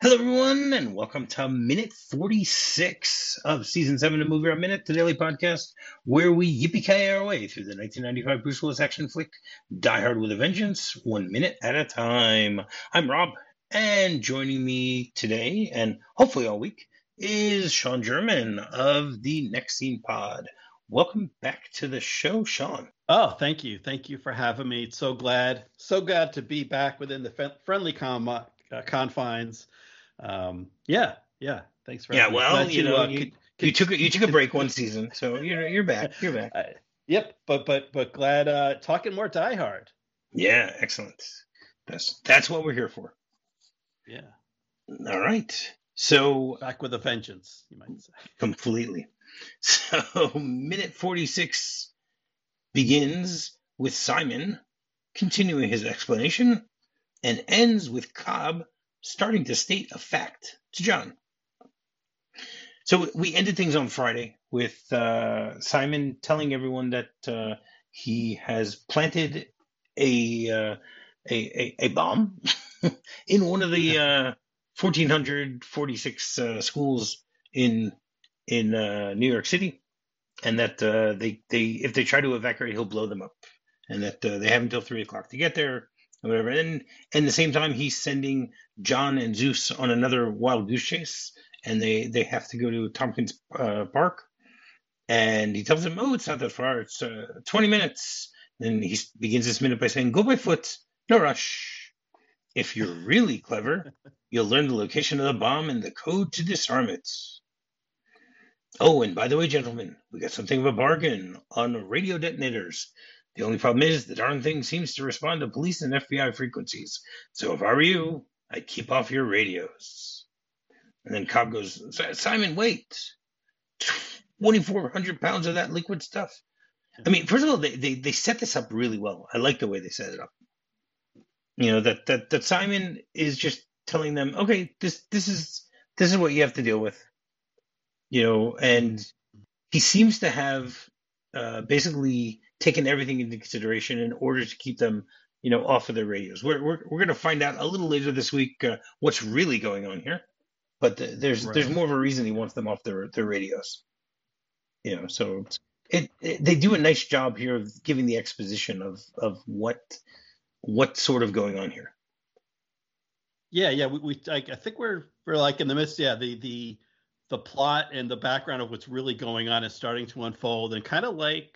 Hello, everyone, and welcome to minute 46 of season 7 of Movie Round Minute, the daily podcast where we yippee-ki-yay our way through the 1995 Bruce Willis action flick Die Hard with a Vengeance, 1 minute at a time. I'm Rob, and joining me today, and hopefully all week, is Sean German of the Next Scene Pod. Welcome back to the show, Sean. Oh, thank you. Thank you for having me. So glad to be back within the friendly confines. Yeah. Thanks for having me. Well, you took a break one season, so you're back. You're back. Yep, but glad talking more Die Hard. Yeah, excellent. That's what we're here for. Yeah. All right. So back with a vengeance, you might say. Completely. So minute 46 begins with Simon continuing his explanation and ends with Cobb starting to state a fact to John. So we ended things on Friday with Simon telling everyone that he has planted a bomb in one of the 1,446 schools in New York City, and that they if they try to evacuate, he'll blow them up, and that they have until 3:00 to get there. Whatever. And at the same time, he's sending John and Zeus on another wild goose chase, and they have to go to Tompkins Park. And he tells them, "Oh, it's not that far. It's 20 minutes." And he begins this minute by saying, "Go by foot, no rush. If you're really clever, you'll learn the location of the bomb and the code to disarm it. Oh, and by the way, gentlemen, we got something of a bargain on radio detonators. The only problem is the darn thing seems to respond to police and FBI frequencies. So if I were you, I'd keep off your radios." And then Cobb goes, "Simon, wait. 2,400 pounds of that liquid stuff." I mean, first of all, they set this up really well. I like the way they set it up. You know, that Simon is just telling them, okay, this is what you have to deal with. You know, and he seems to have basically taken everything into consideration in order to keep them, off of their radios. We're going to find out a little later this week what's really going on here, but there's more of a reason he wants them off their radios. So they do a nice job here of giving the exposition of what's sort of going on here. Yeah. I think we're like in the midst. Yeah, the plot and the background of what's really going on is starting to unfold, and kind of like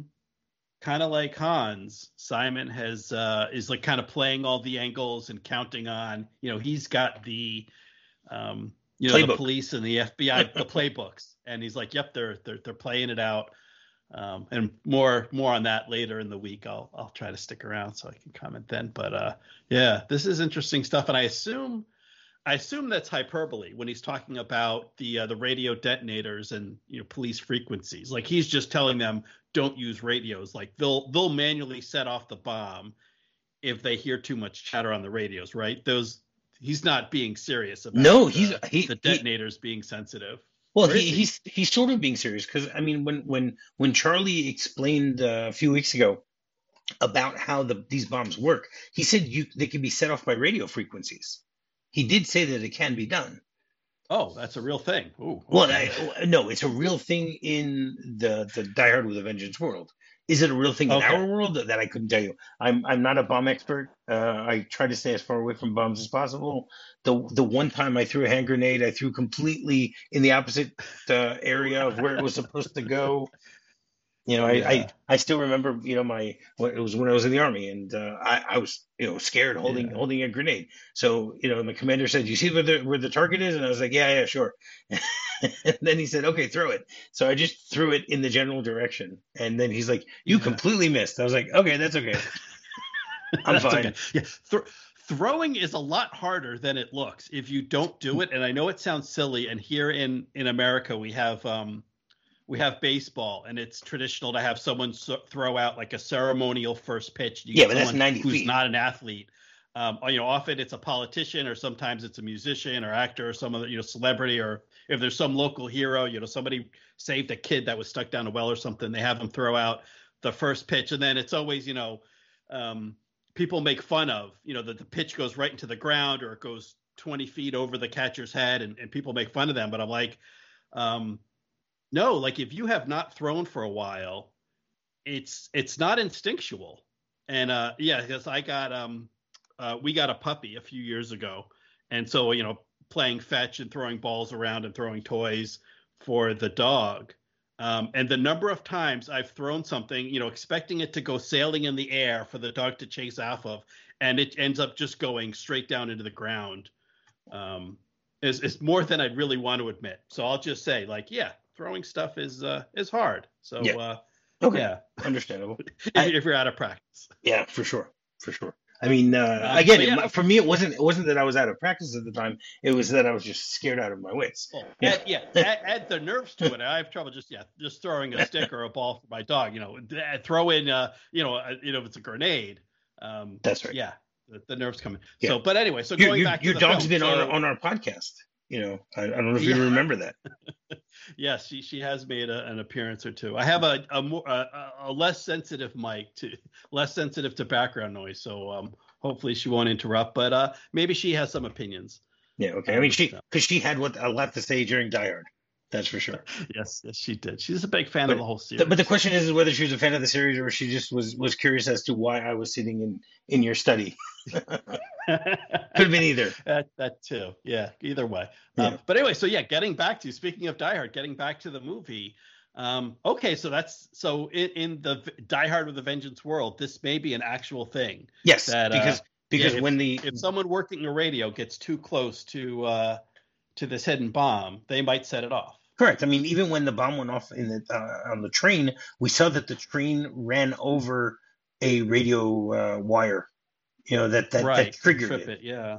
Hans, Simon is like kind of playing all the angles and counting on, he's got the the police and the FBI, the playbooks, and he's like, yep, they're playing it out. And more on that later in the week. I'll try to stick around so I can comment then. But yeah, this is interesting stuff, and I assume that's hyperbole when he's talking about the radio detonators and police frequencies. Like he's just telling them don't use radios. Like they'll manually set off the bomb if they hear too much chatter on the radios, right? He's not being serious about the detonators being sensitive. Well, he's sort of being serious, because I mean, when Charlie explained a few weeks ago about how these bombs work, he said they can be set off by radio frequencies. He did say that it can be done. Oh, that's a real thing. Ooh, okay. Well, no, it's a real thing in the Die Hard with a Vengeance world. Is it a real thing in our world? That I couldn't tell you. I'm not a bomb expert. I try to stay as far away from bombs as possible. The one time I threw a hand grenade, I threw completely in the opposite area of where it was supposed to go. I still remember, it was when I was in the Army, and I was, scared holding a grenade. So, my commander said, "You see where the target is?" And I was like, yeah, sure. And then he said, "Okay, throw it." So I just threw it in the general direction. And then he's like, "You completely missed." I was like, "Okay, that's okay. I'm fine." Okay. Yeah. Throwing is a lot harder than it looks if you don't do it. And I know it sounds silly. And here in America, we have baseball, and it's traditional to have someone throw out like a ceremonial first pitch. But that's 90 who's feet. Not an athlete. Often it's a politician, or sometimes it's a musician or actor or some other, celebrity, or if there's some local hero, somebody saved a kid that was stuck down a well or something, they have them throw out the first pitch. And then it's always, people make fun of, that the pitch goes right into the ground, or it goes 20 feet over the catcher's head, and people make fun of them. But I'm like, no, like if you have not thrown for a while, it's not instinctual. And because I got we got a puppy a few years ago, and so playing fetch and throwing balls around and throwing toys for the dog. And the number of times I've thrown something, expecting it to go sailing in the air for the dog to chase off of, and it ends up just going straight down into the ground, is more than I'd really want to admit. So I'll just say, like, throwing stuff is hard. So okay, yeah, understandable. if you're out of practice. Yeah, for sure. I mean, again, for me, it wasn't that I was out of practice at the time. It was that I was just scared out of my wits. Well, add the nerves to it. I have trouble just throwing a stick or a ball for my dog. Throw in, if it's a grenade. That's right. Yeah, the nerves come in. Yeah. So, but anyway, so going back to your the dog's film, been on our podcast. I don't know if you remember that. Yes, she has made an appearance or two. I have a less sensitive mic, less sensitive to background noise, so hopefully she won't interrupt. But maybe she has some opinions. Yeah, okay. I mean, because she had a lot to say during Die Hard. That's for sure. Yes, she did. She's a big fan of the whole series. But the question is whether she was a fan of the series or she just was curious as to why I was sitting in your study. Could have been either. That too. Yeah, either way. Yeah. But anyway, so speaking of Die Hard, getting back to the movie. Okay, so in the Die Hard with a Vengeance world, this may be an actual thing. Yes, because if someone working a radio gets too close to this hidden bomb, they might set it off. Correct. I mean, even when the bomb went off on the train, we saw that the train ran over a radio wire. That triggered it. Yeah.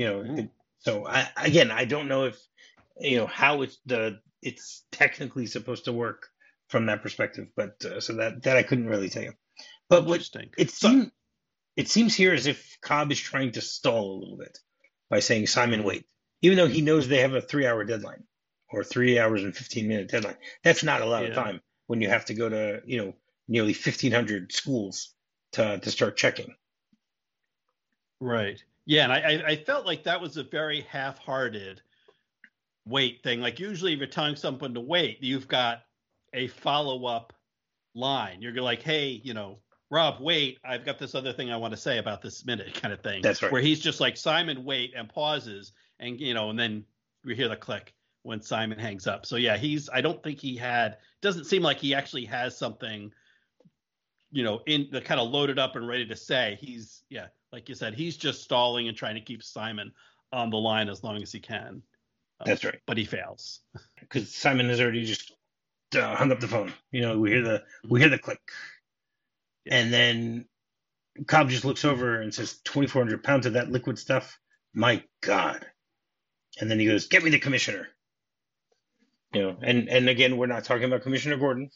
So I don't know if how it's technically supposed to work from that perspective, but so that I couldn't really tell you. But it seems here as if Cobb is trying to stall a little bit by saying Simon wait, even though he knows they have a 3-hour deadline or 3 hours and 15-minute deadline. That's not a lot of time when you have to go to nearly 1,500 schools to start checking. Right. Yeah, and I felt like that was a very half-hearted wait thing. Like usually if you're telling someone to wait, you've got a follow-up line. You're like, hey, Rob, wait, I've got this other thing I want to say about this minute kind of thing. That's right. Where he's just like, Simon, wait, and pauses, and and then we hear the click when Simon hangs up. So yeah, I don't think doesn't seem like he actually has something, in the kind of loaded up and ready to say. He's, like you said, he's just stalling and trying to keep Simon on the line as long as he can. That's right. But he fails. Because Simon has already just hung up the phone. We hear the click. Yeah. And then Cobb just looks over and says, 2,400 pounds of that liquid stuff? My God. And then he goes, get me the commissioner. And again, we're not talking about Commissioner Gordon.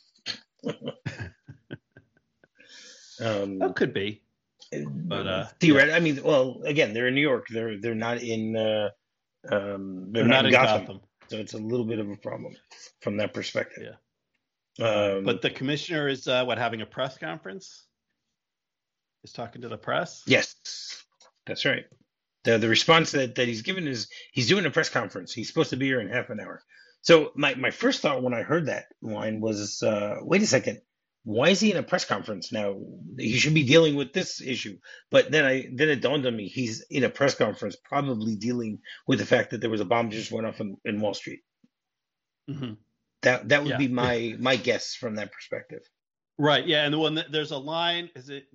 That could be. But theoretically, I mean, well, again, they're in New York. They're not in they're not in Gotham. So it's a little bit of a problem from that perspective. Yeah. But the commissioner is having a press conference? Is talking to the press? Yes, that's right. The response that he's given is he's doing a press conference. He's supposed to be here in half an hour. So my first thought when I heard that line was, wait a second, why is he in a press conference now? He should be dealing with this issue. But then it dawned on me he's in a press conference probably dealing with the fact that there was a bomb just went off in Wall Street. Mm-hmm. That would be my guess from that perspective. Right. Yeah. And the one there's a line, is it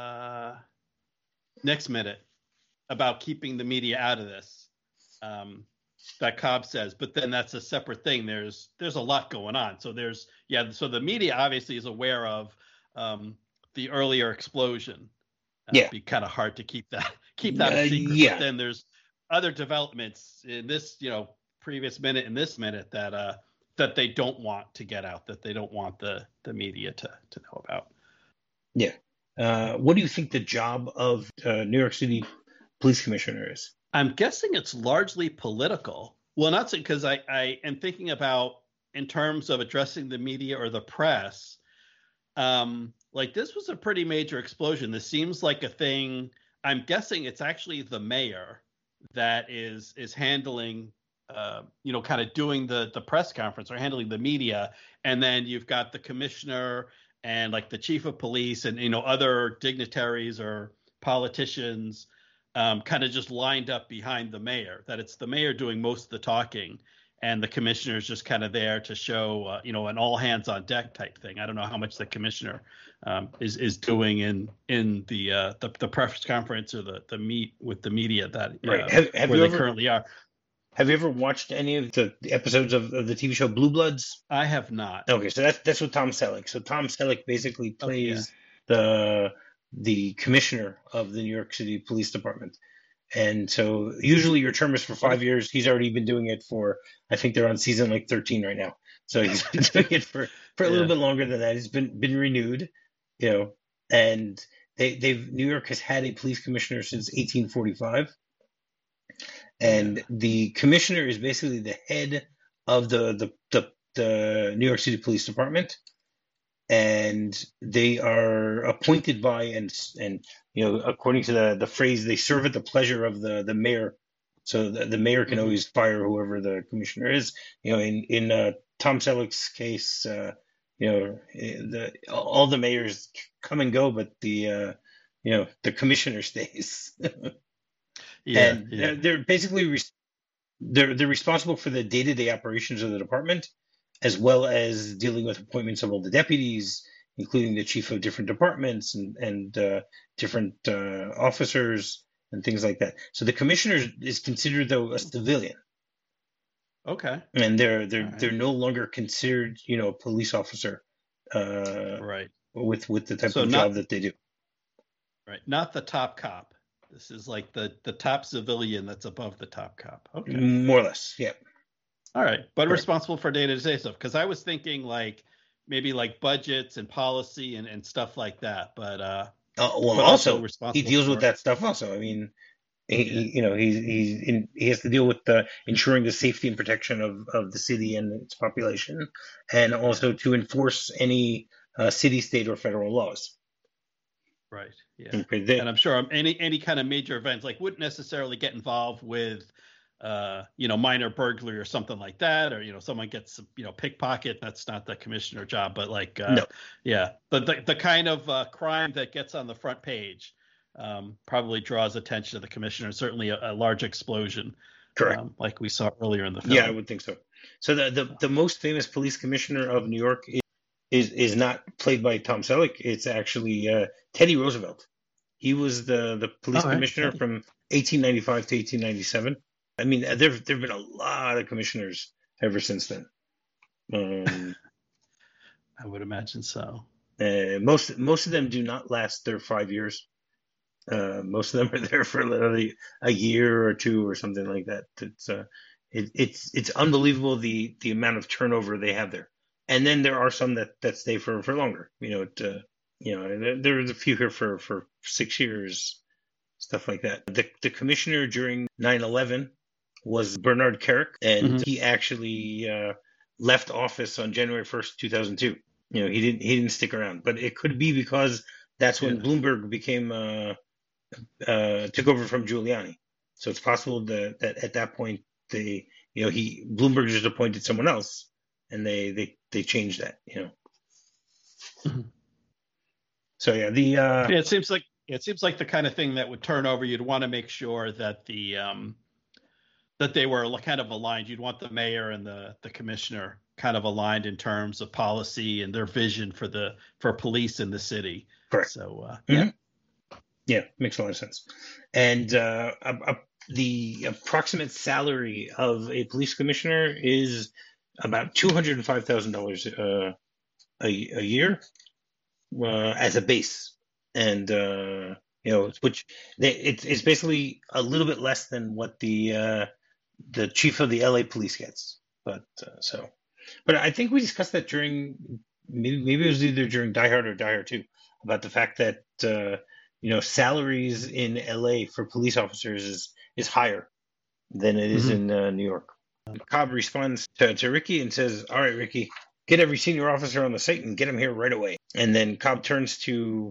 next minute, about keeping the media out of this, that Cobb says, but then that's a separate thing. There's a lot going on. So so the media obviously is aware of the earlier explosion. It'd be kind of hard to keep that a secret. Yeah. But then there's other developments in this, previous minute and this minute that they don't want to get out, that they don't want the media to know about. Yeah. What do you think the job of New York City police commissioner is? I'm guessing it's largely political. Well, not because I am thinking about in terms of addressing the media or the press. Like this was a pretty major explosion. This seems like a thing. I'm guessing it's actually the mayor that is handling, kind of doing the press conference or handling the media, and then you've got the commissioner and like the chief of police and other dignitaries or politicians kind of just lined up behind the mayor. That it's the mayor doing most of the talking, and the commissioner is just kind of there to show, an all hands on deck type thing. I don't know how much the commissioner is doing in the press conference or the meet with the media that right. Where they currently are. Have you ever watched any of the episodes of the TV show Blue Bloods? I have not. Okay, so that's with Tom Selleck. So Tom Selleck basically plays the commissioner of the New York City Police Department. And so usually your term is for 5 years. He's already been doing it for, I think they're on season like 13 right now. So he's been doing it for a little bit longer than that. It's been renewed, and New York has had a police commissioner since 1845. And the commissioner is basically the head of the New York City Police Department, and they are appointed by and according to the phrase, they serve at the pleasure of the mayor. So the mayor can always fire whoever the commissioner is. In Tom Selleck's case, all the mayors come and go, but the commissioner stays. They're basically they're responsible for the day-to-day operations of the department, as well as dealing with appointments of all the deputies, including the chief of different departments and different officers and things like that. So the commissioner is considered, though, a civilian. Okay. And they're no longer considered, a police officer. Right. With the type of job that they do. Right. Not the top cop. This is like the top civilian that's above the top cop. Okay. More or less, yeah. All right. But responsible for day-to-day stuff. Because I was thinking maybe budgets and policy and stuff like that. But also he deals with that stuff also. I mean, he has to deal with ensuring the safety and protection of the city and its population, and also to enforce any city, state, or federal laws. Right. Yeah. And I'm sure any kind of major events wouldn't necessarily get involved with minor burglary or something like that, or someone gets pickpocket. That's not the commissioner job, but no. Yeah, the kind of crime that gets on the front page probably draws attention to the commissioner. Certainly a large explosion, correct, like we saw earlier in the film. Yeah, I would think so. So the most famous police commissioner of New York is not played by Tom Selleck. It's actually Teddy Roosevelt. He was the police commissioner from 1895 to 1897. I mean, there've been a lot of commissioners ever since then. I would imagine so. Most of them do not last their 5 years. Most of them are there for literally a year or two or something like that. It's unbelievable the amount of turnover they have there. And then there are some that stay for longer. There's a few here for 6 years, stuff like that. The commissioner during 9/11 was Bernard Kerik, and he actually left office on January 1st, 2002. He didn't stick around, but it could be because that's when Bloomberg became took over from Giuliani. So it's possible that at that point Bloomberg just appointed someone else, and they changed that. So yeah, it seems like the kind of thing that would turn over. You'd want to make sure that that they were kind of aligned. You'd want the mayor and the commissioner kind of aligned in terms of policy and their vision for police in the city. Correct. So yeah, makes a lot of sense. And the approximate salary of a police commissioner is about $205,000 a year as a base, and which it's basically a little bit less than what the chief of the LA police gets. But I think we discussed that during maybe it was either during Die Hard or Die Hard 2 about the fact that salaries in LA for police officers is higher than it is in New York. Cobb responds to Ricky and says, "All right, Ricky, get every senior officer on the site and get them here right away." And then Cobb turns to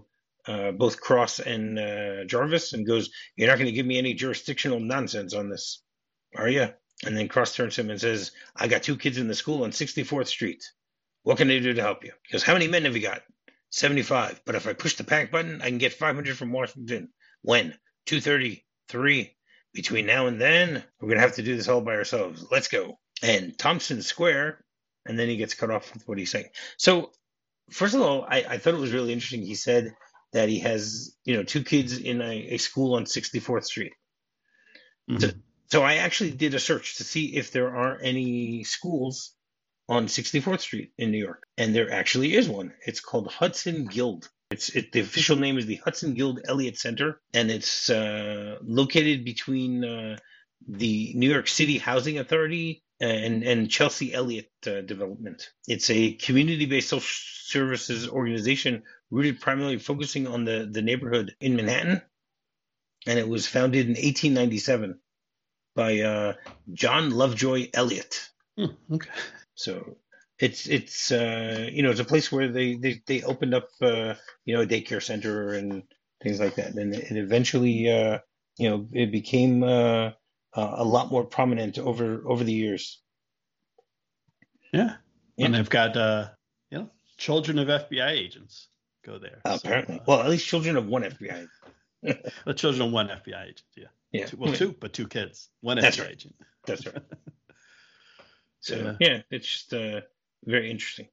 both Cross and Jarvis and goes, "You're not going to give me any jurisdictional nonsense on this, are you?" And then Cross turns to him and says, "I got 2 kids in the school on 64th Street. What can I do to help you?" He goes, "How many men have you got?" 75. But if I push the panic button, I can get 500 from Washington. When? 2:33. Between now and then, we're going to have to do this all by ourselves. Let's go. And Thompson Square, and then he gets cut off with what he's saying. So, first of all, I thought it was really interesting. He said that he has, 2 kids in a school on 64th Street. Mm-hmm. So I actually did a search to see if there are any schools on 64th Street in New York, and there actually is one. It's called Hudson Guild. The official name is the Hudson Guild Elliott Center, and it's located between the New York City Housing Authority and Chelsea Elliott Development. It's a community-based social services organization rooted primarily focusing on the neighborhood in Manhattan, and it was founded in 1897 by John Lovejoy Elliott. Okay. So it's a place where they opened up a daycare center and things like that, and it eventually it became a lot more prominent over the years. Yeah. And they've got children of FBI agents go there. Apparently, well, at least children of one FBI. The children of one FBI agent. Yeah. Yeah. Two, but 2 kids. One That's FBI right. agent. That's right. So it's just very interesting.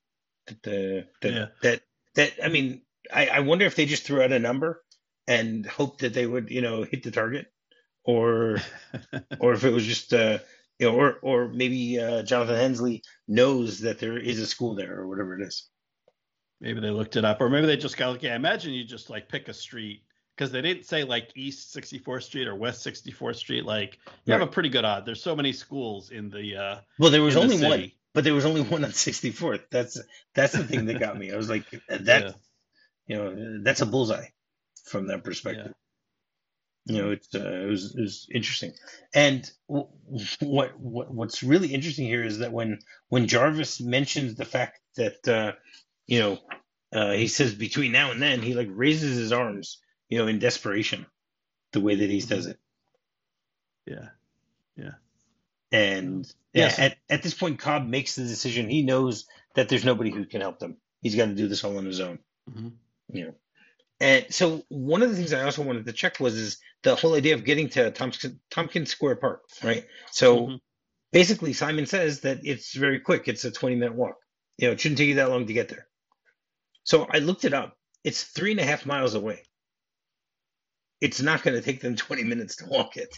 I mean, I wonder if they just threw out a number and hoped that they would hit the target, or if it was just or maybe Jonathan Hensley knows that there is a school there or whatever it is. Maybe they looked it up, or maybe they just got like, imagine you just like pick a street, because they didn't say like East 64th Street or West 64th Street. Like you have a pretty good odd. There's so many schools in the well, there was only one, but there was only one on 64th. That's the thing that got me. I was like, that's a bullseye from that perspective. Yeah. It was interesting. And what's really interesting here is that when Jarvis mentions the fact that he says between now and then, he like raises his arms, in desperation, the way that he says it. Yeah. Yeah. And at this point, Cobb makes the decision. He knows that there's nobody who can help them. He's got to do this all on his own. Mm-hmm. And so one of the things I also wanted to check is the whole idea of getting to Tompkins Square Park, right? So basically, Simon says that it's very quick. It's a 20-minute walk. It shouldn't take you that long to get there. So I looked it up. It's 3.5 miles away. It's not going to take them 20 minutes to walk it.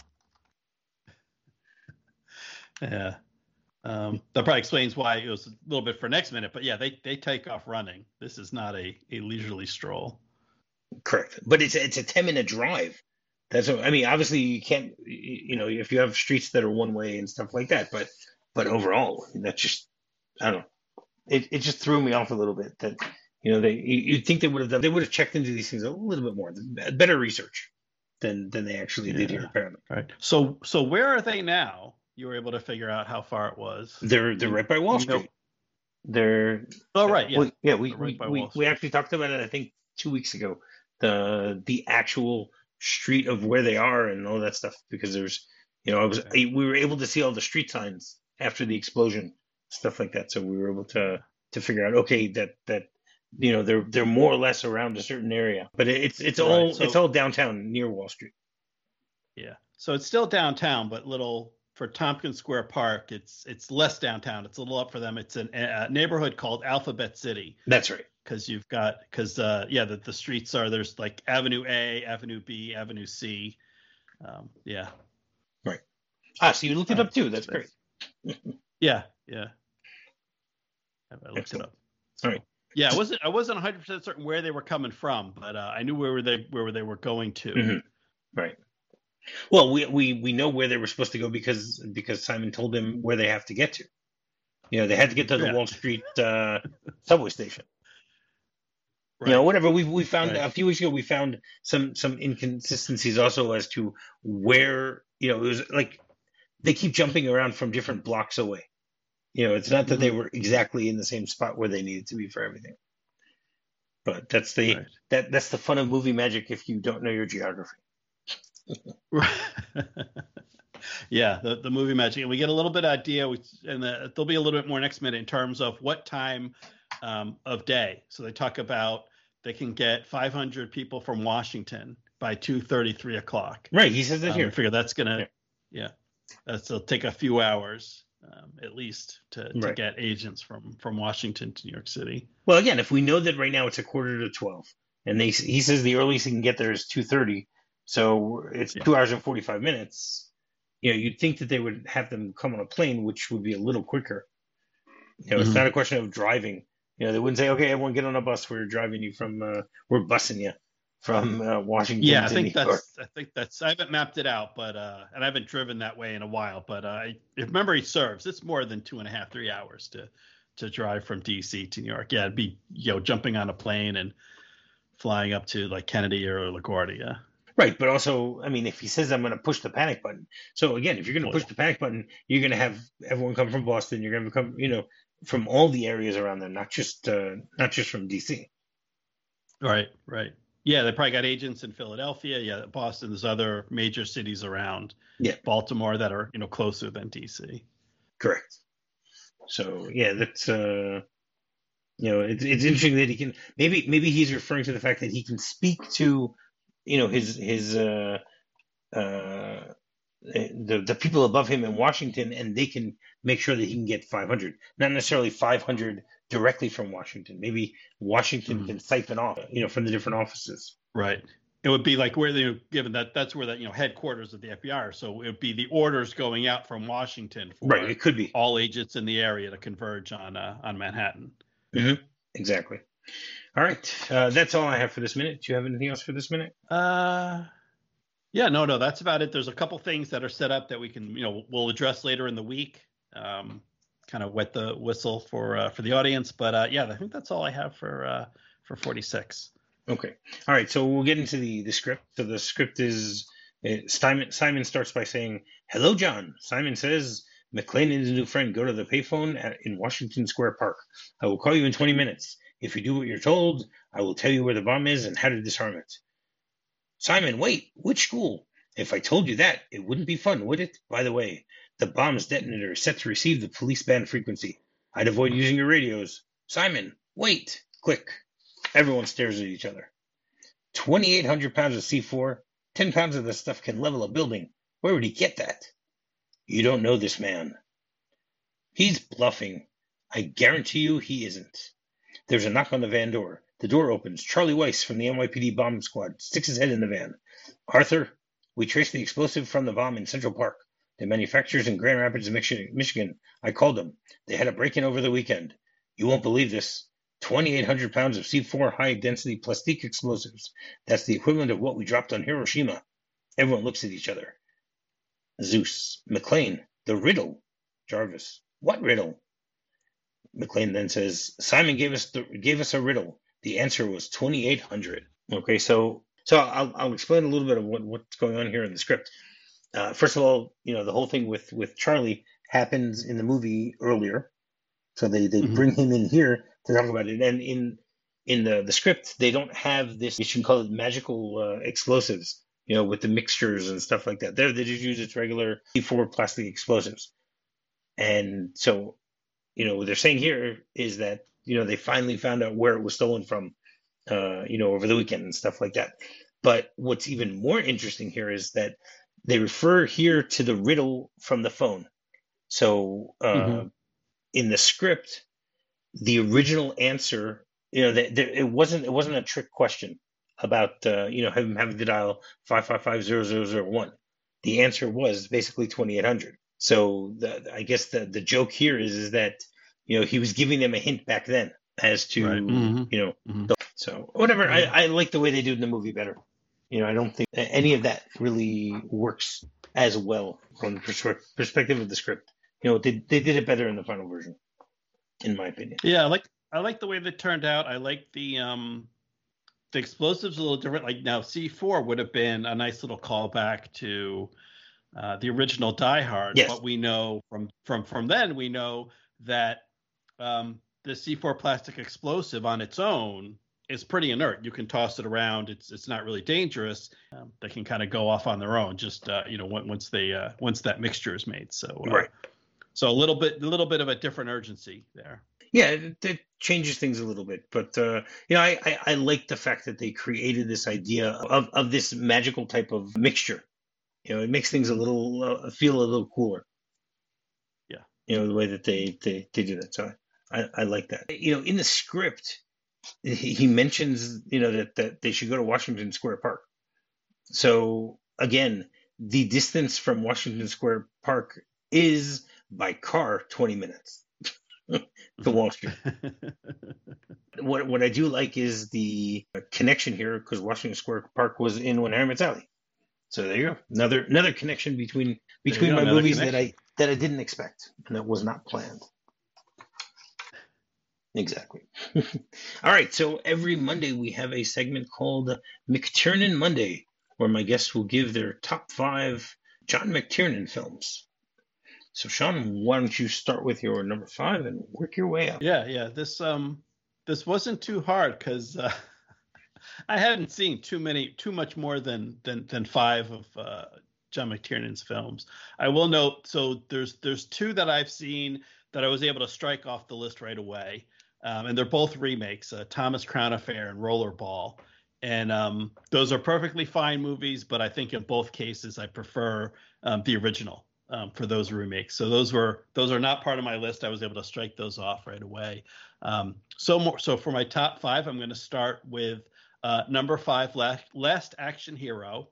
Yeah. That probably explains why it was a little bit for next minute. But yeah, they take off running. This is not a leisurely stroll. Correct. But it's a 10-minute drive. Obviously you can't, if you have streets that are one way and stuff like that. But overall, that's just, I don't know. It just threw me off a little bit that, you'd think they would have checked into these things a little bit more, better research than they actually did here, apparently. Right. So where are they now? You were able to figure out how far it was. They're right by Wall Street. They're right. Yeah. We actually talked about it, I think 2 weeks ago, the actual street of where they are and all that stuff, because there's, we were able to see all the street signs after the explosion, stuff like that. So we were able to figure out, okay, that they're more or less around a certain area, but it's all downtown near Wall Street. Yeah. So it's still downtown, but for Tompkins Square Park, it's less downtown. It's a little up for them. It's a neighborhood called Alphabet City. That's right. Because the streets are, there's like Avenue A, Avenue B, Avenue C. Right. So you looked it up too. That's great. Yeah. I looked it up. All right. Yeah, I wasn't 100% certain where they were coming from, but I knew where they were going to. Mm-hmm. Right. Well, we know where they were supposed to go because Simon told them where they have to get to. They had to get to the Wall Street subway station. Right. Whatever we found a few weeks ago, we found some inconsistencies also as to where it was like they keep jumping around from different blocks away. It's not that they were exactly in the same spot where they needed to be for everything. But that's the Right. that's the fun of movie magic if you don't know your geography. Yeah, the movie magic, and we get a little bit of idea, and there'll be a little bit more next minute in terms of what time of day. So they talk about they can get 500 people from Washington by 2:30, 3 o'clock. Right, he says that here. I figure that's gonna, that'll take a few hours at least to get agents from Washington to New York City. Well, again, if we know that right now it's 11:45, and he says the earliest he can get there is 2:30, so it's 2 hours and 45 minutes. You'd think that they would have them come on a plane, which would be a little quicker. It's not a question of driving. They wouldn't say, "Okay, everyone get on a bus. We're driving you from, we're busing you from Washington." Yeah, to New York. I think that's. I haven't mapped it out, but and I haven't driven that way in a while. But if memory serves, it's more than 2.5, 3 hours to drive from DC to New York. Yeah, it'd be jumping on a plane and flying up to like Kennedy or LaGuardia. Right, but also, I mean, if he says I'm going to push the panic button, so again, if you're going to push the panic button, you're going to have everyone come from Boston. You're going to come, from all the areas around there, not just from DC. Right. Yeah, they probably got agents in Philadelphia. Yeah, Boston. There's other major cities around. Yeah, Baltimore that are closer than DC. Correct. So yeah, that's it's interesting that he can maybe he's referring to the fact that he can speak to his the people above him in Washington, and they can make sure that he can get 500, not necessarily 500 directly from Washington. Maybe Washington can siphon off, from the different offices. Right. It would be like where they given that's where the headquarters of the FBI are. So it would be the orders going out from Washington for right. It could be all agents in the area to converge on Manhattan. Mm-hmm. Exactly. All right. That's all I have for this minute. Do you have anything else for this minute? Yeah, no, that's about it. There's a couple things that are set up that we can, we'll address later in the week. Kind of wet the whistle for the audience, but I think that's all I have for 46. Okay. All right. So we'll get into the script. So the script is Simon starts by saying, "Hello, John." Simon says, "McClane and his new friend go to the payphone in Washington Square Park. I will call you in 20 minutes. If you do what you're told, I will tell you where the bomb is and how to disarm it." Simon, wait, which school? If I told you that, it wouldn't be fun, would it? By the way, the bomb's detonator is set to receive the police band frequency. I'd avoid using your radios. Simon, wait. Click. Everyone stares at each other. 2,800 pounds of C4, 10 pounds of the stuff can level a building. Where would he get that? You don't know this man. He's bluffing. I guarantee you he isn't. There's a knock on the van door. The door opens. Charlie Weiss from the NYPD bomb squad sticks his head in the van. "Arthur, we traced the explosive from the bomb in Central Park. The manufacturer's in Grand Rapids, Michigan. I called them. They had a break-in over the weekend. You won't believe this. 2,800 pounds of C4 high-density plastic explosives. That's the equivalent of what we dropped on Hiroshima." Everyone looks at each other. Zeus. McClane. The riddle. Jarvis. What riddle? McClane then says, "Simon gave us a riddle. The answer was 2,800. Okay, so I'll explain a little bit of what's going on here in the script. First of all, the whole thing with Charlie happens in the movie earlier, so they bring him in here to talk about it. And in the script, they don't have this. You should call it magical explosives, with the mixtures and stuff like that. They just use its regular C4 plastic explosives. And so, what they're saying here is that they finally found out where it was stolen from, over the weekend and stuff like that. But what's even more interesting here is that they refer here to the riddle from the phone. So in the script, the original answer, it wasn't a trick question about having to dial 555-0001. The answer was basically 2,800. So I guess the joke here is that he was giving them a hint back then as to so whatever. I like the way they do it in the movie better. I don't think any of that really works as well from the perspective of the script. They did it better in the final version, in my opinion. Yeah, I like the way that turned out. I like the explosives a little different. Like now, C4 would have been a nice little callback to the original Die Hard. Yes. But we know from then we know that the C4 plastic explosive on its own is pretty inert. You can toss it around. It's not really dangerous. They can kind of go off on their own. Just once that mixture is made. So right. So a little bit of a different urgency there. Yeah, it changes things a little bit, but I like the fact that they created this idea of this magical type of mixture. It makes things a little feel a little cooler. Yeah. The way that they do that. So I like that. In the script, he mentions that they should go to Washington Square Park. So again, the distance from Washington Square Park is by car 20 minutes to Wall Street. What I do like is the connection here, because Washington Square Park was in When Harry Met Sally. So there you go, another connection between my movies that I didn't expect and that was not planned. Exactly. All right. So every Monday we have a segment called McTiernan Monday, where my guests will give their top 5 John McTiernan films. So Sean, why don't you start with your number 5 and work your way up? Yeah. This wasn't too hard because I hadn't seen too much more than 5 of John McTiernan's films. I will note, so there's 2 that I've seen that I was able to strike off the list right away. And they're both remakes, Thomas Crown Affair and Rollerball. And those are perfectly fine movies, but I think in both cases I prefer the original for those remakes. So those are not part of my list. I was able to strike those off right away. So for my top 5, I'm going to start with number 5, Last Action Hero,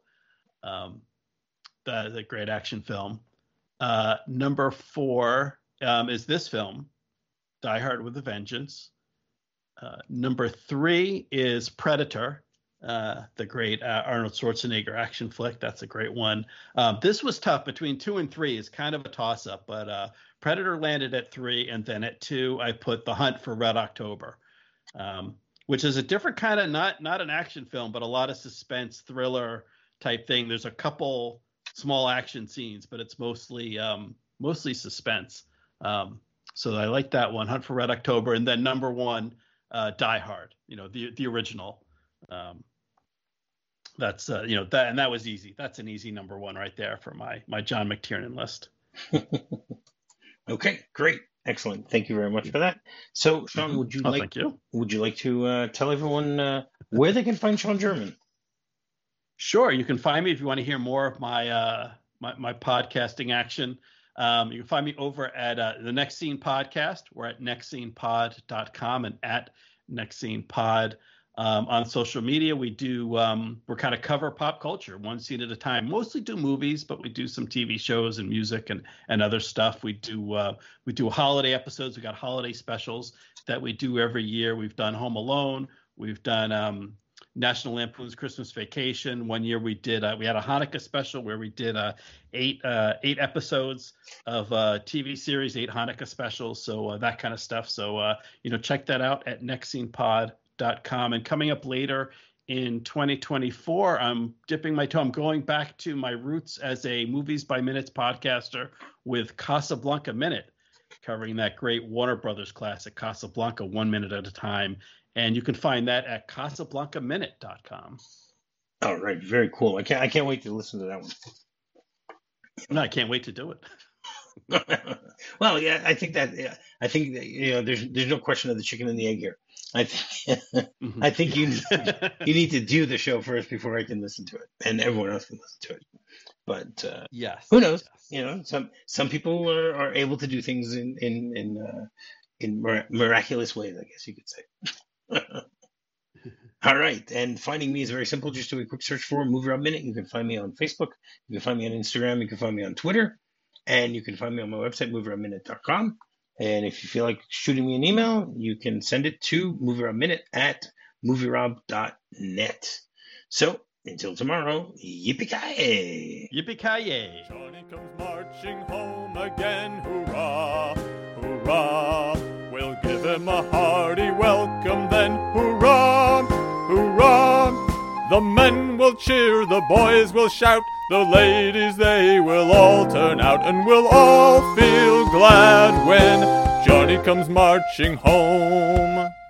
the great action film. Number 4 is this film, Die Hard with a Vengeance. Number 3 is Predator, the great Arnold Schwarzenegger action flick. That's a great one. This was tough. Between 2 and 3 is kind of a toss-up, but Predator landed at 3, and then at 2 I put The Hunt for Red October, which is a different kind of, not an action film, but a lot of suspense thriller type thing. There's a couple small action scenes, but it's mostly suspense. So I like that one, Hunt for Red October. And then number 1, Die Hard, the original. That's that, and that was easy. That's an easy number 1 right there for my John McTiernan list. Okay, great. Excellent. Thank you very much for that. So Sean, would you like to tell everyone where they can find Sean German? Sure. You can find me if you want to hear more of my my podcasting action. You can find me over at the Next Scene Podcast. We're at nextscenepod.com and at nextscenepod. On social media, we do we're kind of cover pop culture one scene at a time. Mostly do movies, but we do some TV shows and music and other stuff. We do holiday episodes. We got holiday specials that we do every year. We've done Home Alone. We've done National Lampoon's Christmas Vacation. One year we had a Hanukkah special where we did 8 episodes of TV series, 8 Hanukkah specials. So that kind of stuff. So check that out at nextscenepod.com. And coming up later in 2024, I'm dipping my toe. I'm going back to my roots as a Movies by Minutes podcaster with Casablanca Minute, covering that great Warner Brothers classic, Casablanca, 1 minute at a time. And you can find that at CasablancaMinute.com. All right, very cool. I can't wait to listen to that one. No, I can't wait to do it. Well, yeah, I think that there's no question of the chicken and the egg here. I think you need to do the show first before I can listen to it, and everyone else can listen to it. But yes, who knows? Yes. Some people are able to do things in miraculous ways, I guess you could say. All right, and finding me is very simple. Just do a quick search for Movie Rob Minute. You can find me on Facebook. You can find me on Instagram. You can find me on Twitter. And you can find me on my website, movierobminute.com. And if you feel like shooting me an email, you can send it to movierob.movierob.net. So, until tomorrow, yippee-ki-yay! Yippee-ki-yay! Johnny comes marching home again, hurrah, hurrah. We'll give him a hearty welcome then, hurrah, hurrah. The men will cheer, the boys will shout, the ladies, they will all turn out, and we'll all feel glad when Johnny comes marching home.